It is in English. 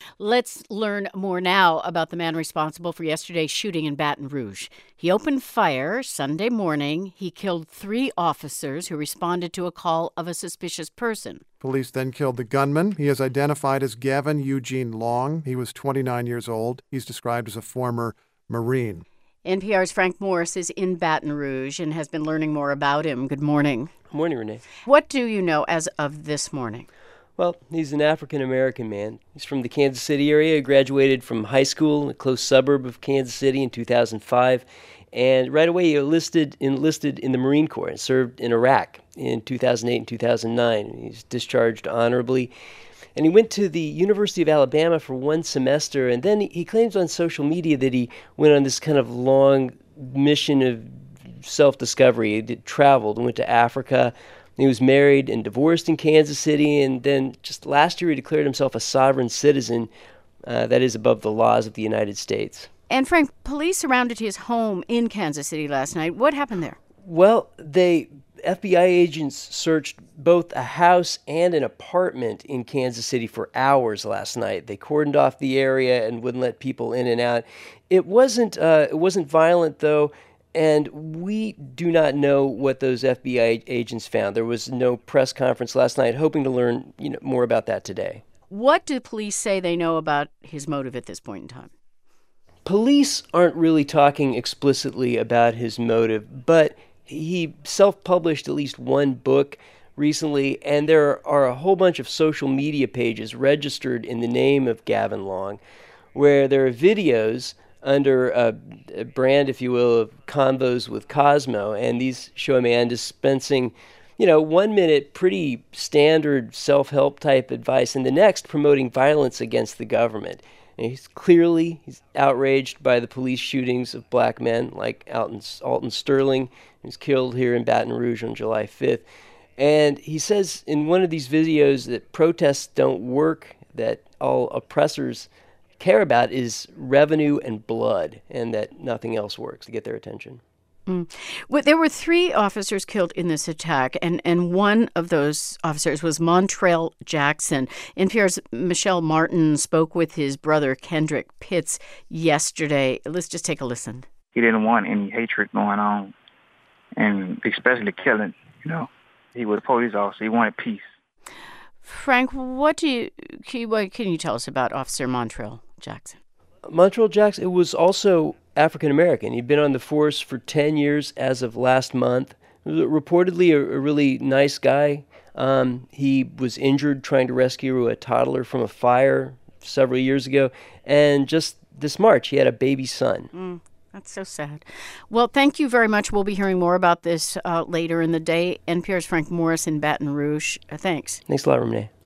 Let's learn more now about the man responsible for yesterday's shooting in Baton Rouge. He opened fire Sunday morning. He killed 3 officers who responded to a call of a suspicious person. Police then killed the gunman. He is identified as Gavin Eugene Long. He was 29 years old. He's described as a former Marine. NPR's Frank Morris is in Baton Rouge and has been learning more about him. Good morning. Good morning, Renee. What do you know as of this morning? Well, he's an African-American man. He's from the Kansas City area, graduated from high school in a close suburb of Kansas City in 2005, and right away he enlisted in the Marine Corps and served in Iraq in 2008 and 2009. He's discharged honorably. And he went to the University of Alabama for 1 semester, and then he claims on social media that he went on this kind of long mission of self-discovery. He traveled and went to Africa. He was married and divorced in Kansas City, and then just last year he declared himself a sovereign citizen that is above the laws of the United States. And Frank, police surrounded his home in Kansas City last night. What happened there? Well, FBI agents searched both a house and an apartment in Kansas City for hours last night. They cordoned off the area and wouldn't let people in and out. It wasn't violent, though. And we do not know what those FBI agents found. There was no press conference last night, hoping to learn more about that today. What do police say they know about his motive at this point in time? Police aren't really talking explicitly about his motive, but he self-published at least 1 book recently, and there are a whole bunch of social media pages registered in the name of Gavin Long, where there are videos under a brand, if you will, of Convos with Cosmo, and these show a man dispensing, 1 minute pretty standard self-help type advice, and the next promoting violence against the government. And he's outraged by the police shootings of black men like Alton Sterling, who's killed here in Baton Rouge on July 5th. And he says in one of these videos that protests don't work, that all oppressors care about is revenue and blood, and that nothing else works to get their attention. Well, there were 3 officers killed in this attack, and one of those officers was Montrell Jackson. NPR's Michelle Martin spoke with his brother Kendrick Pitts yesterday. Let's just take a listen. He didn't want any hatred going on, and especially killing. He was a police officer. He wanted peace. Frank, what can you tell us about Officer Montrell Jackson? Montrell Jackson was also African-American. He'd been on the force for 10 years as of last month. Reportedly a really nice guy. He was injured trying to rescue a toddler from a fire several years ago. And just this March, he had a baby son. That's so sad. Well, thank you very much. We'll be hearing more about this later in the day. NPR's Frank Morris in Baton Rouge. Thanks. Thanks a lot, Renee.